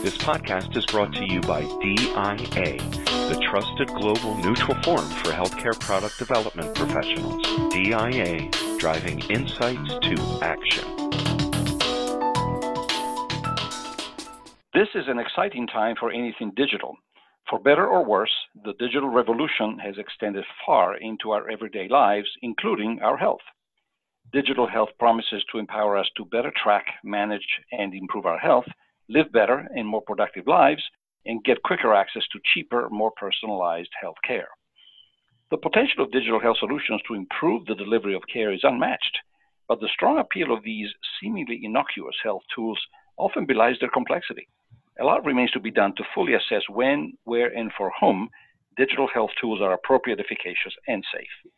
This podcast is brought to you by DIA, the trusted global neutral forum for healthcare product development professionals. DIA, driving insights to action. This is an exciting time for anything digital. For better or worse, the digital revolution has extended far into our everyday lives, including our health. Digital health promises to empower us to better track, manage, and improve our health, live better and more productive lives, and get quicker access to cheaper, more personalized health care. The potential of digital health solutions to improve the delivery of care is unmatched, but the strong appeal of these seemingly innocuous health tools often belies their complexity. A lot remains to be done to fully assess when, where, and for whom digital health tools are appropriate, efficacious, and safe.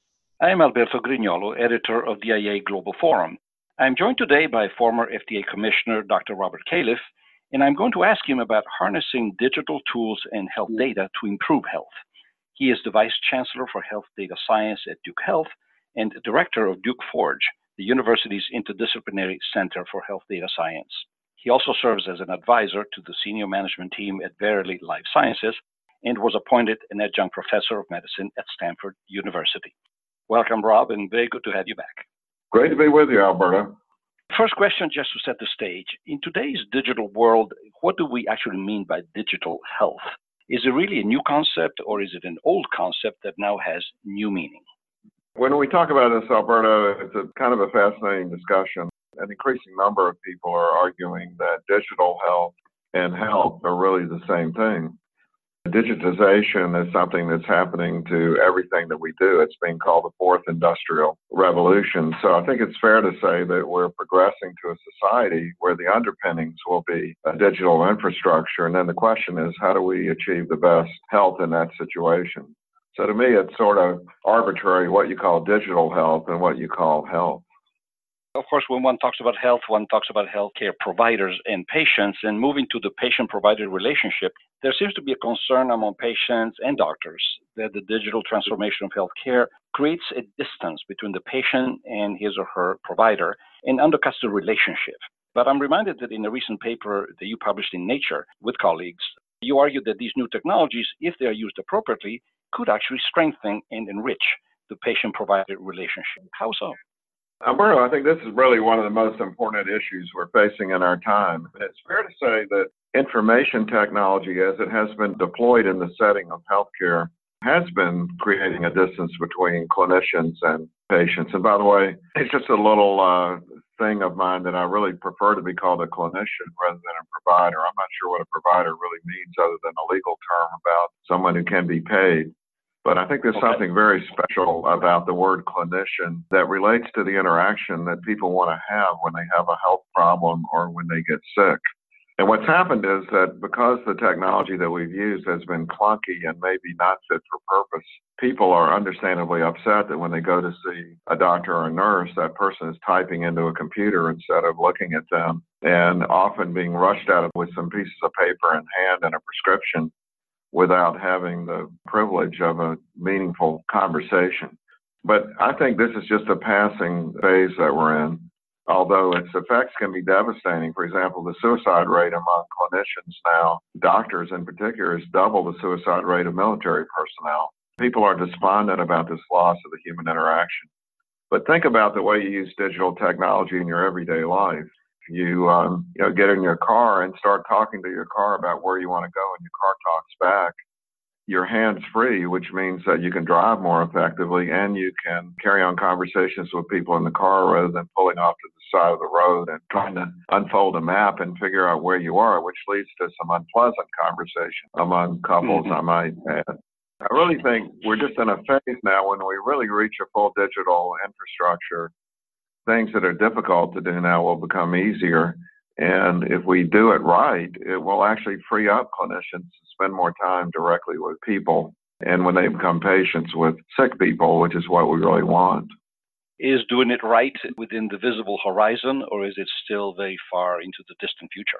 I am Alberto Grignolo, editor of DIA Global Forum. I'm joined today by former FDA Commissioner Dr. Robert Califf, and I'm going to ask him about harnessing digital tools and health data to improve health. He is the Vice Chancellor for Health Data Science at Duke Health and Director of Duke Forge, the university's interdisciplinary Center for Health Data Science. He also serves as an advisor to the senior management team at Verily Life Sciences and was appointed an adjunct professor of medicine at Stanford University. Welcome, Rob, and very good to have you back. Great to be with you, Alberto. First question, just to set the stage. In today's digital world, what do we actually mean by digital health? Is it really a new concept, or is it an old concept that now has new meaning? When we talk about this, Alberto, it's a kind of a fascinating discussion. An increasing number of people are arguing that digital health and health are really the same thing. Digitization is something that's happening to everything that we do. It's being called the fourth industrial revolution. So I think it's fair to say that we're progressing to a society where the underpinnings will be a digital infrastructure. And then the question is, how do we achieve the best health in that situation? So to me, it's sort of arbitrary what you call digital health and what you call health. Of course, when one talks about health, one talks about healthcare providers and patients, and moving to the patient-provider relationship, there seems to be a concern among patients and doctors that the digital transformation of healthcare creates a distance between the patient and his or her provider and undercuts the relationship. But I'm reminded that in a recent paper that you published in Nature with colleagues, you argued that these new technologies, if they are used appropriately, could actually strengthen and enrich the patient-provider relationship. How so? Alberto, I think this is really one of the most important issues we're facing in our time. It's fair to say that information technology, as it has been deployed in the setting of healthcare, has been creating a distance between clinicians and patients. And by the way, it's just a little thing of mine that I really prefer to be called a clinician rather than a provider. I'm not sure what a provider really means other than a legal term about someone who can be paid. But I think there's something very special about the word clinician that relates to the interaction that people want to have when they have a health problem or when they get sick. And what's happened is that because the technology that we've used has been clunky and maybe not fit for purpose, people are understandably upset that when they go to see a doctor or a nurse, that person is typing into a computer instead of looking at them, and often being rushed out with some pieces of paper in hand and a prescription without having the privilege of a meaningful conversation. But I think this is just a passing phase that we're in, although its effects can be devastating. For example, the suicide rate among clinicians now, doctors in particular, is double the suicide rate of military personnel. People are despondent about this loss of the human interaction. But think about the way you use digital technology in your everyday life. You get in your car and start talking to your car about where you want to go, and your car talks back. You're hands-free, which means that you can drive more effectively and you can carry on conversations with people in the car rather than pulling off to the side of the road and trying to unfold a map and figure out where you are, which leads to some unpleasant conversation among couples, I might add. I really think we're just in a phase now when we really reach a full digital infrastructure. Things that are difficult to do now will become easier. And if we do it right, it will actually free up clinicians to spend more time directly with people. And when they become patients with sick people, which is what we really want. Is doing it right within the visible horizon, or is it still very far into the distant future?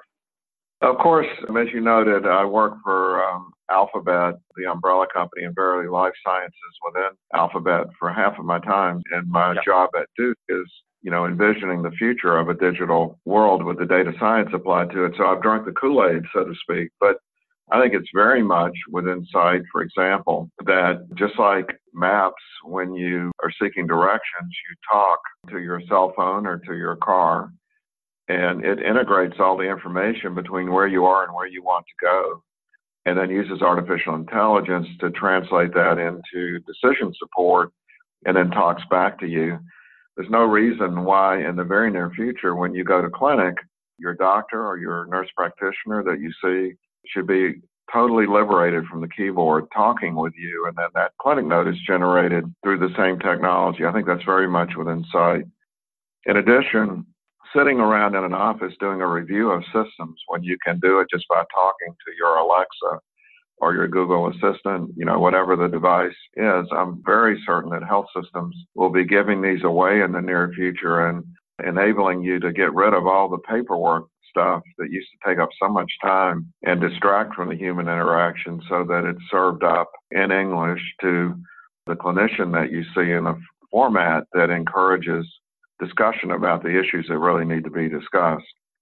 Of course, as you noted, I work for Alphabet, the umbrella company, and Verily Life Sciences within Alphabet for half of my time. And my job at Duke is envisioning the future of a digital world with the data science applied to it. So I've drunk the Kool-Aid, so to speak. But I think it's very much within sight, for example, that just like maps, when you are seeking directions, you talk to your cell phone or to your car, and it integrates all the information between where you are and where you want to go, and then uses artificial intelligence to translate that into decision support and then talks back to you. There's no reason why in the very near future, when you go to clinic, your doctor or your nurse practitioner that you see should be totally liberated from the keyboard talking with you, and then that clinic note is generated through the same technology. I think that's very much within sight. In addition, sitting around in an office doing a review of systems when you can do it just by talking to your Alexa or your Google Assistant, whatever the device is, I'm very certain that health systems will be giving these away in the near future and enabling you to get rid of all the paperwork stuff that used to take up so much time and distract from the human interaction, so that it's served up in English to the clinician that you see in a format that encourages discussion about the issues that really need to be discussed.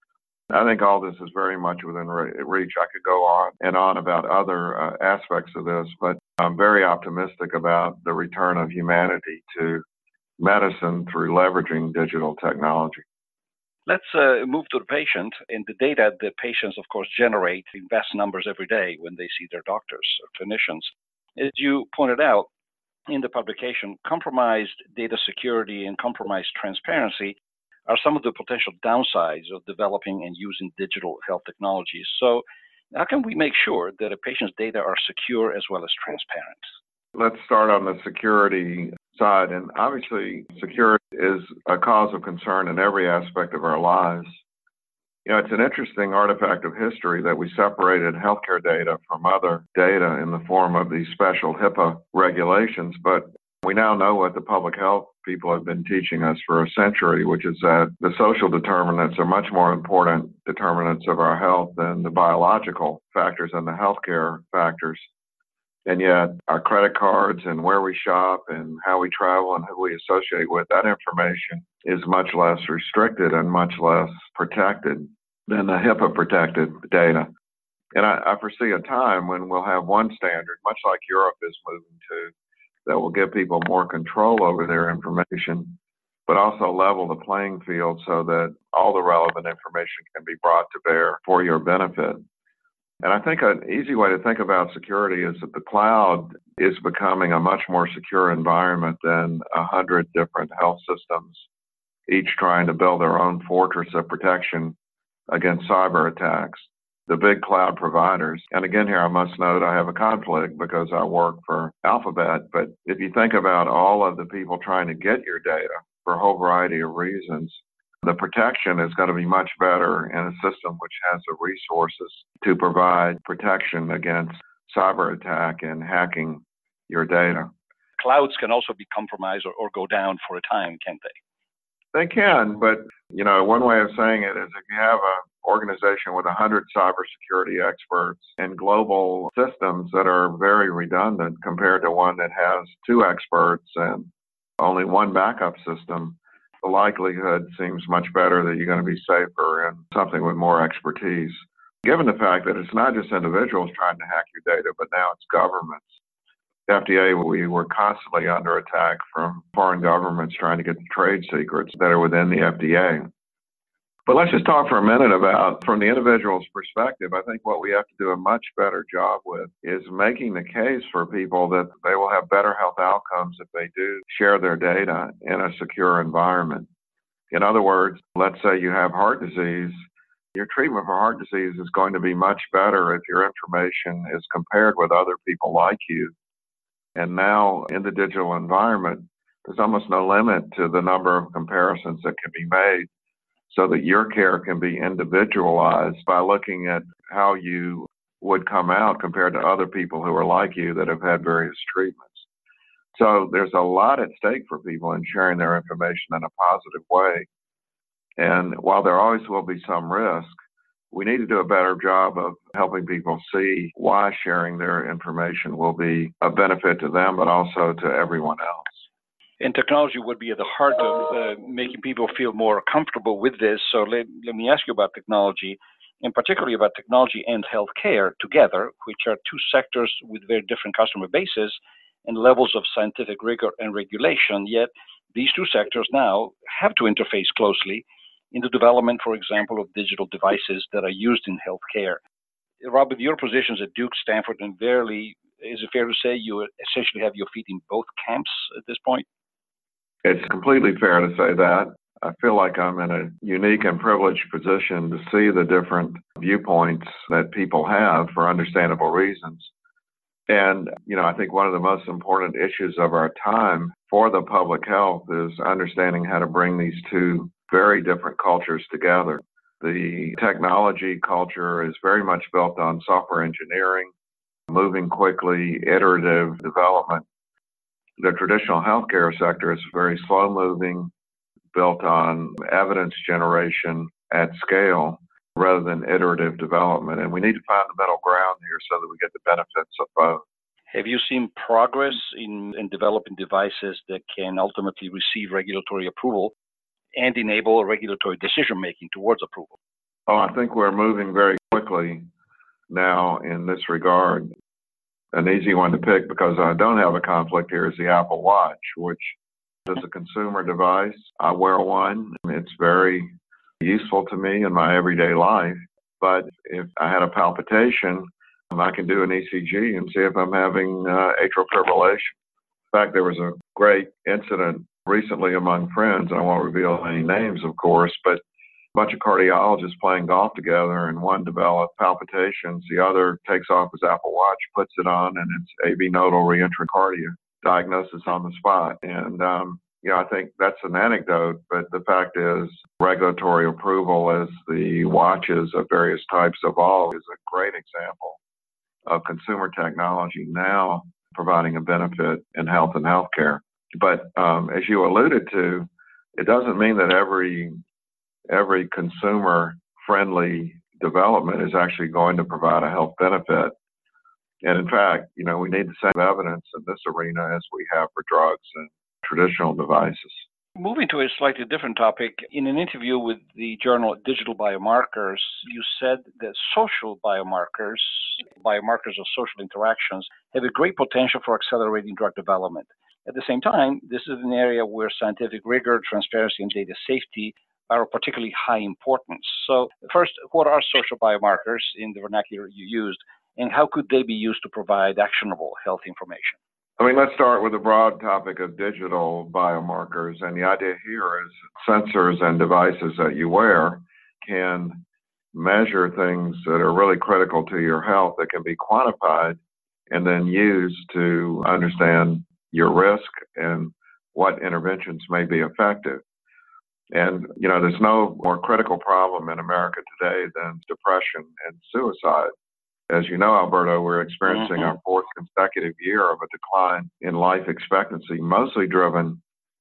I think all this is very much within reach. I could go on and on about other aspects of this, but I'm very optimistic about the return of humanity to medicine through leveraging digital technology. Let's move to the patient and the data that patients, of course, generate in vast numbers every day when they see their doctors or clinicians. As you pointed out in the publication, compromised data security and compromised transparency are some of the potential downsides of developing and using digital health technologies. So how can we make sure that a patient's data are secure as well as transparent? Let's start on the security side. And obviously, security is a cause of concern in every aspect of our lives. It's an interesting artifact of history that we separated healthcare data from other data in the form of these special HIPAA regulations. But we now know what the public health people have been teaching us for a century, which is that the social determinants are much more important determinants of our health than the biological factors and the healthcare factors. And yet our credit cards and where we shop and how we travel and who we associate with, that information is much less restricted and much less protected than the HIPAA protected data. And I foresee a time when we'll have one standard, much like Europe is moving to, that will give people more control over their information, but also level the playing field so that all the relevant information can be brought to bear for your benefit. And I think an easy way to think about security is that the cloud is becoming a much more secure environment than 100 different health systems, each trying to build their own fortress of protection against cyber attacks. The big cloud providers, and again here I must note I have a conflict because I work for Alphabet, but if you think about all of the people trying to get your data for a whole variety of reasons, the protection is going to be much better in a system which has the resources to provide protection against cyber attack and hacking your data. Clouds can also be compromised or go down for a time, can't they? They can, but one way of saying it is if you have an organization with 100 cybersecurity experts and global systems that are very redundant compared to one that has 2 experts and only one backup system, the likelihood seems much better that you're going to be safer and something with more expertise. Given the fact that it's not just individuals trying to hack your data, but now it's governments. The FDA, we were constantly under attack from foreign governments trying to get the trade secrets that are within the FDA. But let's just talk for a minute about, from the individual's perspective, I think what we have to do a much better job with is making the case for people that they will have better health outcomes if they do share their data in a secure environment. In other words, let's say you have heart disease. Your treatment for heart disease is going to be much better if your information is compared with other people like you. And now in the digital environment, there's almost no limit to the number of comparisons that can be made, so that your care can be individualized by looking at how you would come out compared to other people who are like you that have had various treatments. So there's a lot at stake for people in sharing their information in a positive way. And while there always will be some risk, we need to do a better job of helping people see why sharing their information will be a benefit to them, but also to everyone else. And technology would be at the heart of making people feel more comfortable with this. So let me ask you about technology, and particularly about technology and healthcare together, which are two sectors with very different customer bases and levels of scientific rigor and regulation. Yet these two sectors now have to interface closely in the development, for example, of digital devices that are used in healthcare. Rob, with your positions at Duke, Stanford, and Verily, is it fair to say you essentially have your feet in both camps at this point? It's completely fair to say that. I feel like I'm in a unique and privileged position to see the different viewpoints that people have for understandable reasons. And, I think one of the most important issues of our time for the public health is understanding how to bring these two very different cultures together. The technology culture is very much built on software engineering, moving quickly, iterative development. The traditional healthcare sector is very slow-moving, built on evidence generation at scale rather than iterative development. And we need to find the middle ground here so that we get the benefits of both. Have you seen progress in developing devices that can ultimately receive regulatory approval and enable regulatory decision-making towards approval? Oh, I think we're moving very quickly now in this regard. An easy one to pick because I don't have a conflict here is the Apple Watch, which is a consumer device. I wear one. It's very useful to me in my everyday life. But if I had a palpitation, I can do an ECG and see if I'm having atrial fibrillation. In fact, there was a great incident recently among friends. I won't reveal any names, of course, but a bunch of cardiologists playing golf together, and one developed palpitations. The other takes off his Apple Watch, puts it on, and it's AV nodal reintracardia diagnosis on the spot. And, I think that's an anecdote, but the fact is regulatory approval as the watches of various types evolve is a great example of consumer technology now providing a benefit in health and healthcare. But as you alluded to, it doesn't mean that every consumer-friendly development is actually going to provide a health benefit. And in fact, we need the same evidence in this arena as we have for drugs and traditional devices. Moving to a slightly different topic, in an interview with the journal Digital Biomarkers, you said that social biomarkers of social interactions, have a great potential for accelerating drug development. At the same time, this is an area where scientific rigor, transparency, and data safety are of particularly high importance. So first, what are social biomarkers in the vernacular you used, and how could they be used to provide actionable health information? Let's start with the broad topic of digital biomarkers. And the idea here is sensors and devices that you wear can measure things that are really critical to your health that can be quantified and then used to understand your risk and what interventions may be effective. And, there's no more critical problem in America today than depression and suicide. As you know, Alberto, we're experiencing our fourth consecutive year of a decline in life expectancy, mostly driven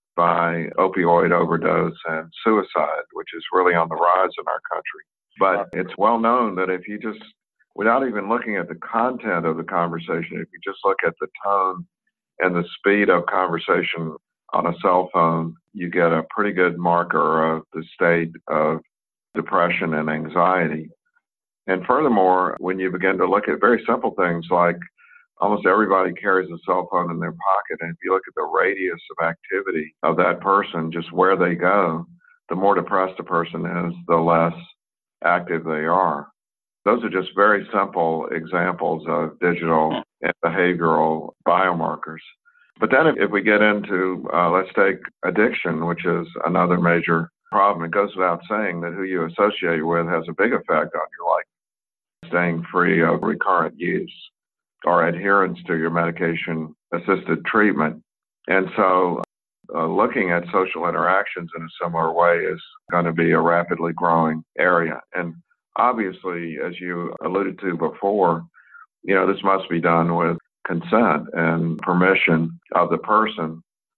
by opioid overdose and suicide, which is really on the rise in our country. But it's well known that if you just, without even looking at the content of the conversation, if you just look at the tone and the speed of conversation on a cell phone, you get a pretty good marker of the state of depression and anxiety. And furthermore, when you begin to look at very simple things like almost everybody carries a cell phone in their pocket, and if you look at the radius of activity of that person, just where they go, the more depressed a person is, the less active they are. Those are just very simple examples of digital and behavioral biomarkers. But then if we get into, let's take addiction, which is another major problem. It goes without saying that who you associate with has a big effect on your life. Staying free of recurrent use or adherence to your medication-assisted treatment. And so looking at social interactions in a similar way is going to be a rapidly growing area. And obviously, as you alluded to before, this must be done with consent and permission of the person.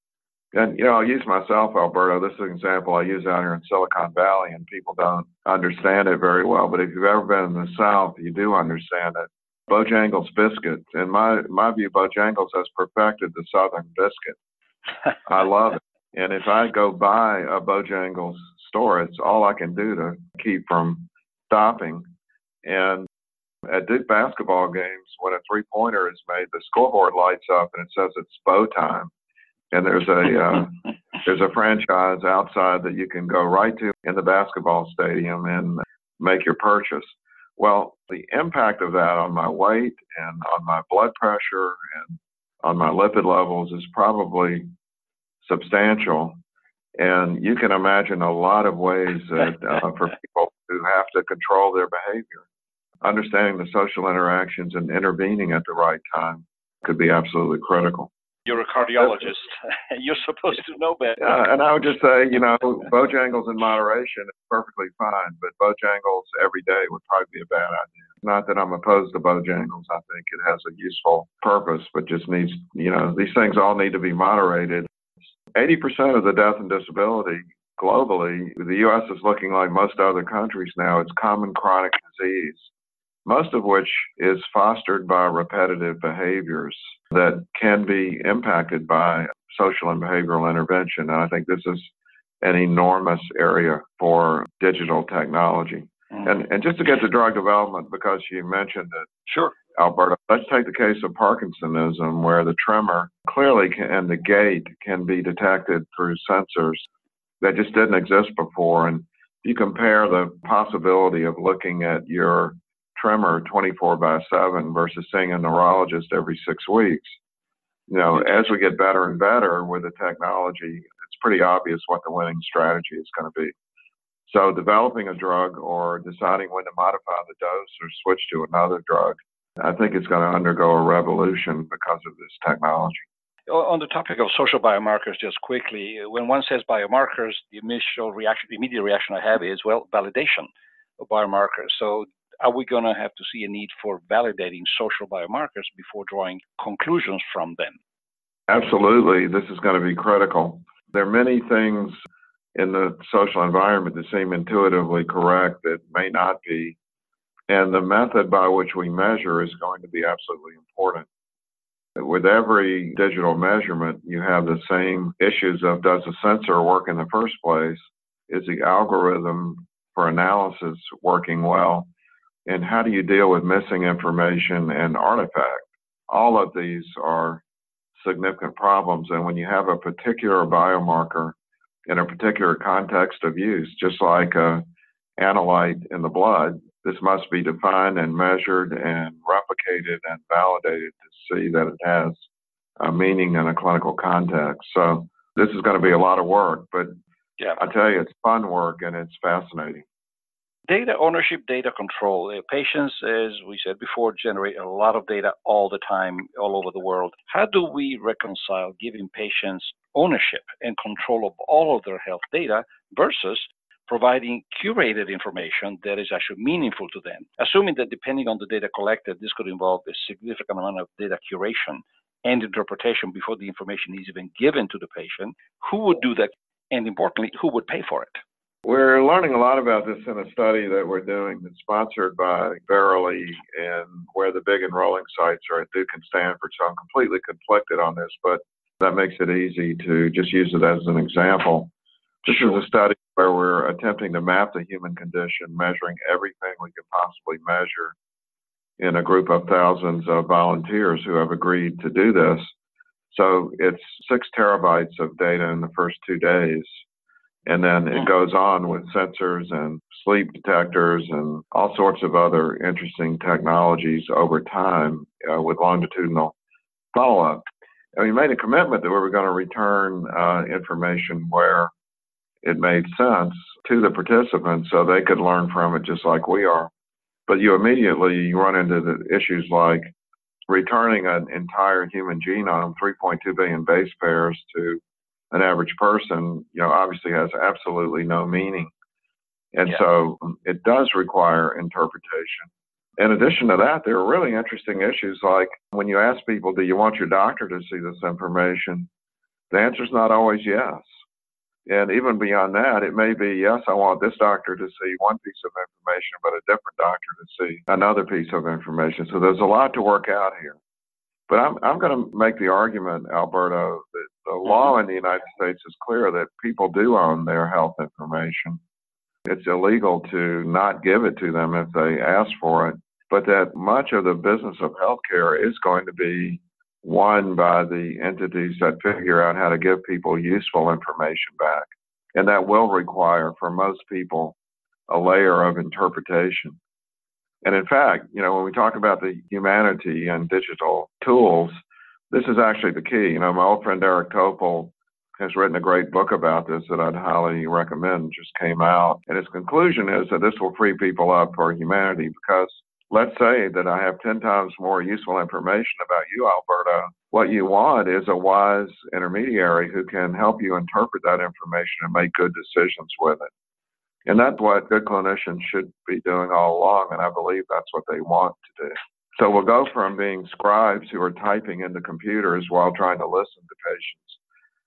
And, I'll use myself, Alberto. This is an example I use out here in Silicon Valley, and people don't understand it very well. But if you've ever been in the South, you do understand it. Bojangles biscuits. In my view, Bojangles has perfected the Southern biscuit. I love it. And if I go by a Bojangles store, it's all I can do to keep from stopping. And at Duke basketball games, when a three-pointer is made, the scoreboard lights up and it says it's Bo time. And there's a franchise outside that you can go right to in the basketball stadium and make your purchase. Well, the impact of that on my weight and on my blood pressure and on my lipid levels is probably substantial. And you can imagine a lot of ways that for people who have to control their behavior. Understanding the social interactions and intervening at the right time could be absolutely critical. You're a cardiologist. You're supposed to know better. And I would just say, Bojangles in moderation is perfectly fine, but Bojangles every day would probably be a bad idea. Not that I'm opposed to Bojangles. I think it has a useful purpose, but just needs, these things all need to be moderated. 80% of the death and disability globally, the U.S. is looking like most other countries now. It's common chronic disease, most of which is fostered by repetitive behaviors that can be impacted by social and behavioral intervention. And I think this is an enormous area for digital technology. And just to get to drug development, because you mentioned it, sure, Alberto, let's take the case of Parkinsonism, where the tremor clearly and the gait can be detected through sensors that just didn't exist before. And you compare the possibility of looking at your tremor 24/7 versus seeing a neurologist every 6 weeks. As we get better and better with the technology, it's pretty obvious what the winning strategy is going to be. So developing a drug or deciding when to modify the dose or switch to another drug, I think it's going to undergo a revolution because of this technology. On the topic of social biomarkers, just quickly, when one says biomarkers, the immediate reaction I have is, validation of biomarkers. So are we going to have to see a need for validating social biomarkers before drawing conclusions from them? Absolutely. This is going to be critical. There are many things in the social environment that seem intuitively correct that may not be. And the method by which we measure is going to be absolutely important. With every digital measurement, you have the same issues of, does the sensor work in the first place? Is the algorithm for analysis working well? And how do you deal with missing information and artifact? All of these are significant problems. And when you have a particular biomarker in a particular context of use, just like an analyte in the blood, this must be defined and measured and replicated and validated to see that it has a meaning in a clinical context. So this is going to be a lot of work, but I tell you, it's fun work and it's fascinating. Data ownership, data control. Patients, as we said before, generate a lot of data all the time, all over the world. How do we reconcile giving patients ownership and control of all of their health data versus providing curated information that is actually meaningful to them? Assuming that depending on the data collected, this could involve a significant amount of data curation and interpretation before the information is even given to the patient. Who would do that? And importantly, who would pay for it? We're learning a lot about this in a study that we're doing that's sponsored by Verily, and where the big enrolling sites are at Duke and Stanford. So I'm completely conflicted on this, but that makes it easy to just use it as an example. This is a study where we're attempting to map the human condition, measuring everything we could possibly measure in a group of thousands of volunteers who have agreed to do this. So it's 6 terabytes of data in the first 2 days. And then it goes on with sensors and sleep detectors and all sorts of other interesting technologies over time with longitudinal follow-up. And we made a commitment that we were going to return information where it made sense to the participants so they could learn from it just like we are. But you immediately run into the issues like returning an entire human genome, 3.2 billion base pairs, to an average person, obviously has absolutely no meaning. And so it does require interpretation. In addition to that, there are really interesting issues like when you ask people, do you want your doctor to see this information? The answer is not always yes. And even beyond that, it may be, yes, I want this doctor to see one piece of information, but a different doctor to see another piece of information. So there's a lot to work out here. But I'm going to make the argument, Alberto, that The law in the United States is clear that people do own their health information. It's illegal to not give it to them if they ask for it, but that much of the business of healthcare is going to be won by the entities that figure out how to give people useful information back. And that will require, for most people, a layer of interpretation. And in fact, when we talk about the humanity and digital tools, this is actually the key. My old friend Eric Topol has written a great book about this that I'd highly recommend, just came out. And his conclusion is that this will free people up for humanity because let's say that I have 10 times more useful information about you, Alberto. What you want is a wise intermediary who can help you interpret that information and make good decisions with it. And that's what good clinicians should be doing all along, and I believe that's what they want to do. So we'll go from being scribes who are typing into computers while trying to listen to patients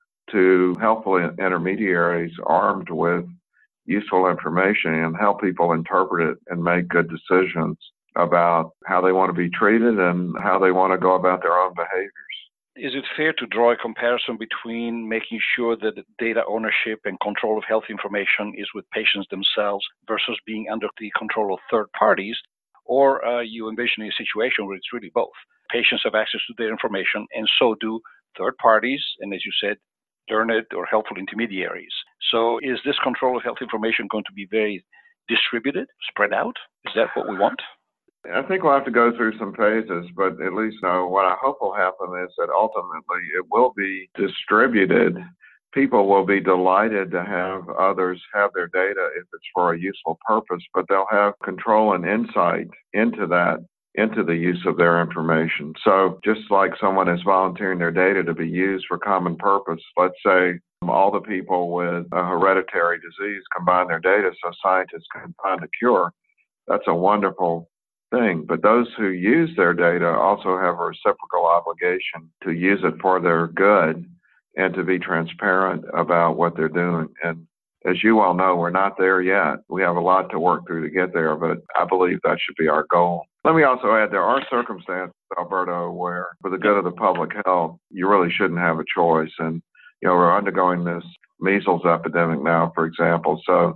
to helpful intermediaries armed with useful information and help people interpret it and make good decisions about how they want to be treated and how they want to go about their own behaviors. Is it fair to draw a comparison between making sure that the data ownership and control of health information is with patients themselves versus being under the control of third parties? Or are you envisioning a situation where it's really both? Patients have access to their information, and so do third parties, and as you said, learned or helpful intermediaries. So is this control of health information going to be very distributed, spread out? Is that what we want? I think we'll have to go through some phases, but at least what I hope will happen is that ultimately it will be distributed. People will be delighted to have others have their data if it's for a useful purpose, but they'll have control and insight into the use of their information. So just like someone is volunteering their data to be used for common purpose, let's say all the people with a hereditary disease combine their data so scientists can find a cure. That's a wonderful thing. But those who use their data also have a reciprocal obligation to use it for their good and to be transparent about what they're doing. And as you all know, we're not there yet. We have a lot to work through to get there, but I believe that should be our goal. Let me also add, there are circumstances, Alberto, where for the good of the public health, you really shouldn't have a choice. And, we're undergoing this measles epidemic now, for example. So,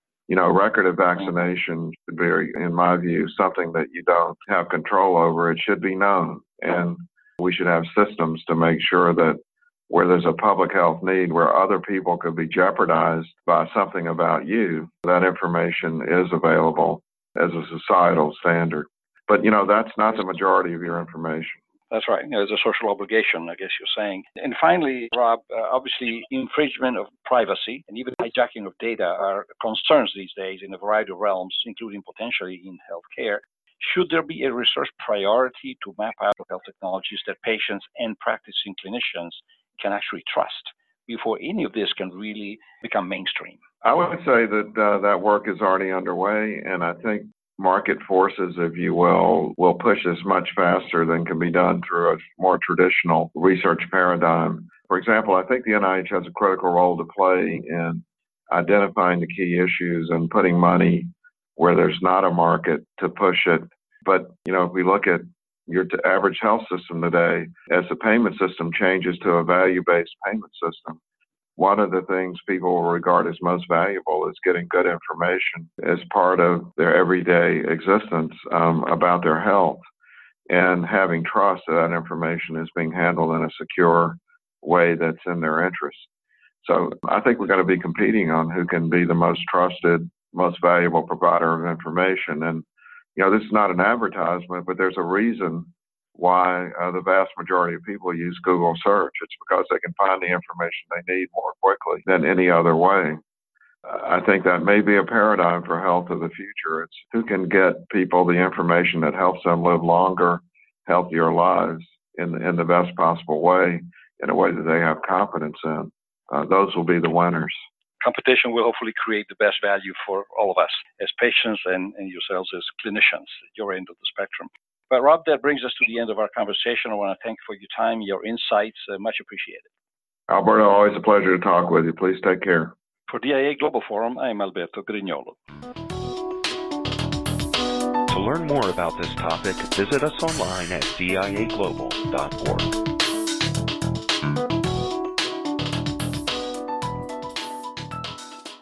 record of vaccination should be, in my view, something that you don't have control over. It should be known. And we should have systems to make sure that where there's a public health need, where other people could be jeopardized by something about you, that information is available as a societal standard. But, that's not the majority of your information. That's right. There's a social obligation, I guess you're saying. And finally, Rob, obviously infringement of privacy and even hijacking of data are concerns these days in a variety of realms, including potentially in healthcare. Should there be a research priority to map out health technologies that patients and practicing clinicians can actually trust before any of this can really become mainstream? I would say that that work is already underway, and I think market forces, if you will push this much faster than can be done through a more traditional research paradigm. For example, I think the NIH has a critical role to play in identifying the key issues and putting money where there's not a market to push it. But, if we look at your average health system today, as the payment system changes to a value-based payment system, one of the things people will regard as most valuable is getting good information as part of their everyday existence about their health and having trust that that information is being handled in a secure way that's in their interest. So I think we're going to be competing on who can be the most trusted, most valuable provider of information. And, this is not an advertisement, but there's a reason why the vast majority of people use Google search. It's because they can find the information they need more quickly than any other way. I think that may be a paradigm for health of the future. It's who can get people the information that helps them live longer, healthier lives in the best possible way, in a way that they have confidence in. Those will be the winners. Competition will hopefully create the best value for all of us as patients and yourselves as clinicians at your end of the spectrum. But Rob, that brings us to the end of our conversation. I want to thank you for your time, your insights. Much appreciated. Alberto, always a pleasure to talk with you. Please take care. For DIA Global Forum, I'm Alberto Grignolo. To learn more about this topic, visit us online at diaglobal.org.